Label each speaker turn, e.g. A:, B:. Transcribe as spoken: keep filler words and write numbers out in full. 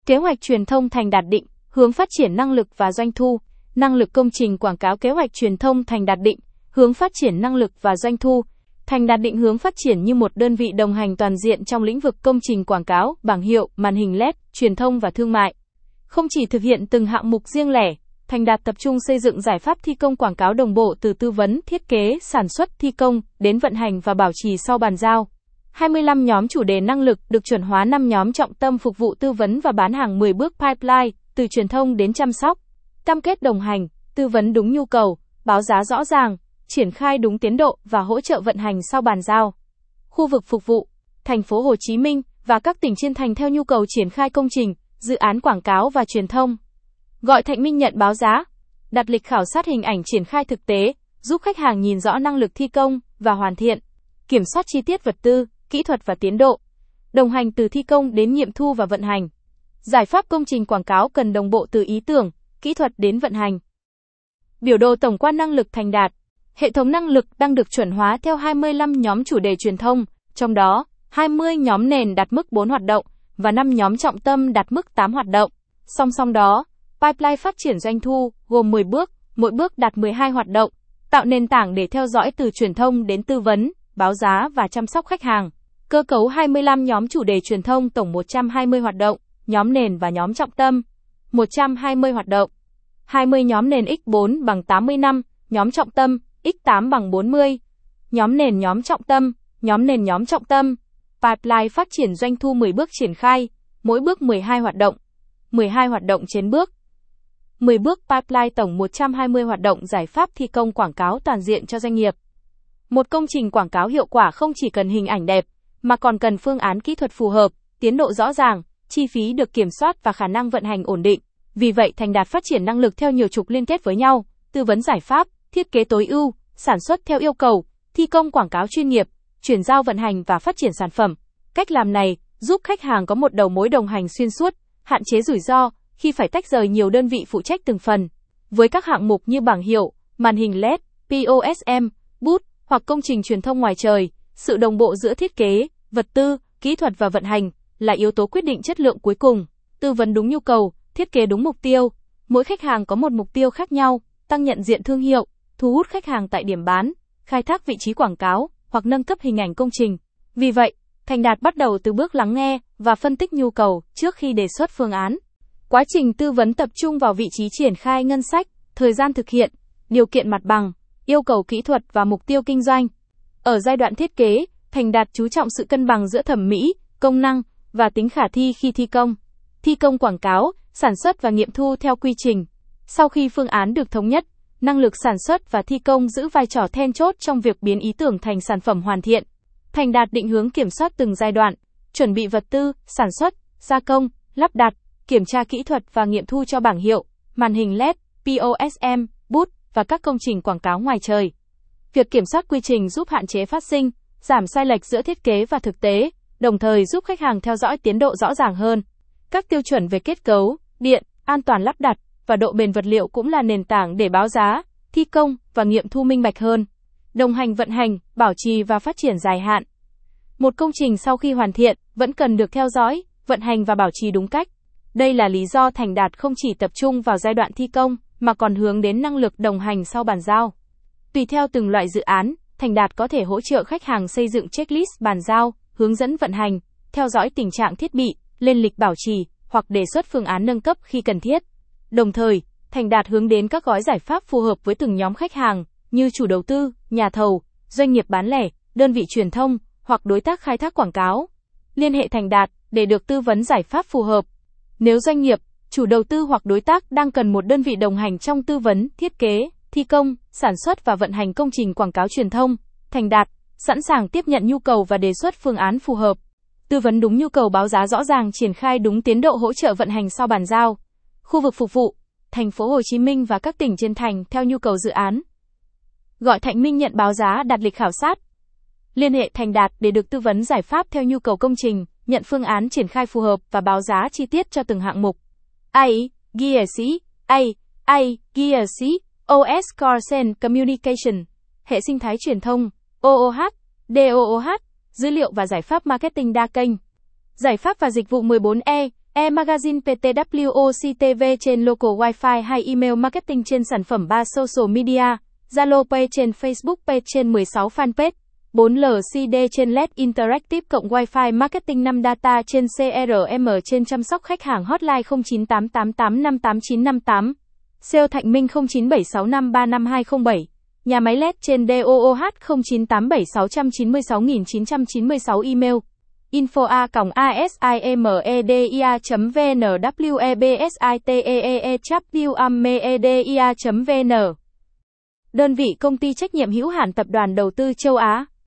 A: Kế hoạch truyền thông Thành Đạt định, hướng phát triển năng lực và doanh thu. Năng lực công trình quảng cáo. Kế hoạch truyền thông Thành Đạt định, hướng phát triển năng lực và doanh thu. Thành Đạt định hướng phát triển như một đơn vị đồng hành toàn diện trong lĩnh vực công trình quảng cáo, bảng hiệu, màn hình led, truyền thông và thương mại. Không chỉ thực hiện từng hạng mục riêng lẻ, Thành Đạt tập trung xây dựng giải pháp thi công quảng cáo đồng bộ từ tư vấn, thiết kế, sản xuất, thi công, đến vận hành và bảo trì sau bàn giao. hai mươi lăm nhóm chủ đề năng lực được chuẩn hóa, năm nhóm trọng tâm phục vụ tư vấn và bán hàng, mười bước pipeline, từ truyền thông đến chăm sóc. Cam kết đồng hành, tư vấn đúng nhu cầu, báo giá rõ ràng, triển khai đúng tiến độ và hỗ trợ vận hành sau bàn giao. Khu vực phục vụ, thành phố Hồ Chí Minh và các tỉnh trên thành theo nhu cầu triển khai công trình, dự án quảng cáo và truyền thông. Gọi Thạnh Minh nhận báo giá, đặt lịch khảo sát hình ảnh triển khai thực tế, giúp khách hàng nhìn rõ năng lực thi công và hoàn thiện. Kiểm soát chi tiết vật tư, kỹ thuật và tiến độ. Đồng hành từ thi công đến nghiệm thu và vận hành. Giải pháp công trình quảng cáo cần đồng bộ từ ý tưởng, kỹ thuật đến vận hành. Biểu đồ tổng quan năng lực Thành Đạt. Hệ thống năng lực đang được chuẩn hóa theo hai mươi lăm nhóm chủ đề truyền thông, trong đó hai mươi nhóm nền đạt mức bốn hoạt động và năm nhóm trọng tâm đạt mức tám hoạt động. Song song đó, pipeline phát triển doanh thu gồm mười bước, mỗi bước đạt mười hai hoạt động, tạo nền tảng để theo dõi từ truyền thông đến tư vấn, báo giá và chăm sóc khách hàng. Cơ cấu hai mươi lăm nhóm chủ đề truyền thông tổng một trăm hai mươi hoạt động, nhóm nền và nhóm trọng tâm một trăm hai mươi hoạt động. hai mươi nhóm nền nhân bốn bằng tám mươi lăm, nhóm trọng tâm nhân tám bằng bốn mươi. Nhóm nền nhóm trọng tâm, nhóm nền nhóm trọng tâm. Pipeline phát triển doanh thu mười bước triển khai, mỗi bước mười hai hoạt động. mười hai hoạt động trên bước. mười bước pipeline tổng một trăm hai mươi hoạt động, giải pháp thi công quảng cáo toàn diện cho doanh nghiệp. Một công trình quảng cáo hiệu quả không chỉ cần hình ảnh đẹp, mà còn cần phương án kỹ thuật phù hợp, tiến độ rõ ràng, chi phí được kiểm soát và khả năng vận hành ổn định. Vì vậy, Thành Đạt phát triển năng lực theo nhiều trục liên kết với nhau, tư vấn giải pháp, thiết kế tối ưu, sản xuất theo yêu cầu, thi công quảng cáo chuyên nghiệp, chuyển giao vận hành và phát triển sản phẩm. Cách làm này giúp khách hàng có một đầu mối đồng hành xuyên suốt, hạn chế rủi ro khi phải tách rời nhiều đơn vị phụ trách từng phần. Với các hạng mục như bảng hiệu, màn hình led, pê ô ét em, booth hoặc công trình truyền thông ngoài trời, sự đồng bộ giữa thiết kế, vật tư, kỹ thuật và vận hành là yếu tố quyết định chất lượng cuối cùng. Tư vấn đúng nhu cầu, thiết kế đúng mục tiêu. Mỗi khách hàng có một mục tiêu khác nhau, tăng nhận diện thương hiệu, thu hút khách hàng tại điểm bán, khai thác vị trí quảng cáo hoặc nâng cấp hình ảnh công trình. Vì vậy, Thành Đạt bắt đầu từ bước lắng nghe và phân tích nhu cầu trước khi đề xuất phương án. Quá trình tư vấn tập trung vào vị trí triển khai ngân sách, thời gian thực hiện, điều kiện mặt bằng, yêu cầu kỹ thuật và mục tiêu kinh doanh. Ở giai đoạn thiết kế, Thành Đạt chú trọng sự cân bằng giữa thẩm mỹ, công năng và tính khả thi khi thi công. Thi công quảng cáo, sản xuất và nghiệm thu theo quy trình. Sau khi phương án được thống nhất, năng lực sản xuất và thi công giữ vai trò then chốt trong việc biến ý tưởng thành sản phẩm hoàn thiện. Thành Đạt định hướng kiểm soát từng giai đoạn, chuẩn bị vật tư, sản xuất, gia công, lắp đặt, kiểm tra kỹ thuật và nghiệm thu cho bảng hiệu, màn hình led, pê ô ét em, booth và các công trình quảng cáo ngoài trời. Việc kiểm soát quy trình giúp hạn chế phát sinh, giảm sai lệch giữa thiết kế và thực tế, đồng thời giúp khách hàng theo dõi tiến độ rõ ràng hơn. Các tiêu chuẩn về kết cấu, điện, an toàn lắp đặt và độ bền vật liệu cũng là nền tảng để báo giá, thi công và nghiệm thu minh bạch hơn. Đồng hành vận hành, bảo trì và phát triển dài hạn. Một công trình sau khi hoàn thiện vẫn cần được theo dõi, vận hành và bảo trì đúng cách. Đây là lý do Thành Đạt không chỉ tập trung vào giai đoạn thi công, mà còn hướng đến năng lực đồng hành sau bàn giao. Tùy theo từng loại dự án, Thành Đạt có thể hỗ trợ khách hàng xây dựng checklist bàn giao, hướng dẫn vận hành, theo dõi tình trạng thiết bị, lên lịch bảo trì, hoặc đề xuất phương án nâng cấp khi cần thiết. Đồng thời, Thành Đạt hướng đến các gói giải pháp phù hợp với từng nhóm khách hàng, như chủ đầu tư, nhà thầu, doanh nghiệp bán lẻ, đơn vị truyền thông, hoặc đối tác khai thác quảng cáo. Liên hệ Thành Đạt để được tư vấn giải pháp phù hợp. Nếu doanh nghiệp, chủ đầu tư hoặc đối tác đang cần một đơn vị đồng hành trong tư vấn, thiết kế, thi công, sản xuất và vận hành công trình quảng cáo truyền thông, Thành Đạt sẵn sàng tiếp nhận nhu cầu và đề xuất phương án phù hợp. Tư vấn đúng nhu cầu, báo giá rõ ràng, triển khai đúng tiến độ, hỗ trợ vận hành sau bàn giao. Khu vực phục vụ, thành phố Hồ Chí Minh và các tỉnh trên thành theo nhu cầu dự án. Gọi Thạnh Minh nhận báo giá, đặt lịch khảo sát. Liên hệ Thành Đạt để được tư vấn giải pháp theo nhu cầu công trình, nhận phương án triển khai phù hợp và báo giá chi tiết cho từng hạng mục. a i, giê xê, A, A, giê xê, ô ét Carsen Communication, hệ sinh thái truyền thông, ô ô hát, đê ô ô hát, dữ liệu và giải pháp marketing đa kênh. Giải pháp và dịch vụ mười bốn E, E-magazine pê tê vê o xê tê vê trên local Wi-Fi hay email marketing trên sản phẩm ba social media, Zalo Pay trên Facebook Page trên mười sáu fanpage, bốn lờ xê đê trên led Interactive cộng Wi-Fi marketing năm data trên xê rờ em trên chăm sóc khách hàng hotline không chín tám tám tám năm tám chín năm tám, sale Thạnh Minh không chín bảy sáu năm ba năm hai không bảy, nhà máy led trên đê o o hát không chín tám bảy sáu chín sáu chín chín sáu email info a còng asimedia chấm vn websiteee chap media chấm vn. Đơn vị công ty trách nhiệm hữu hạn tập đoàn đầu tư châu Á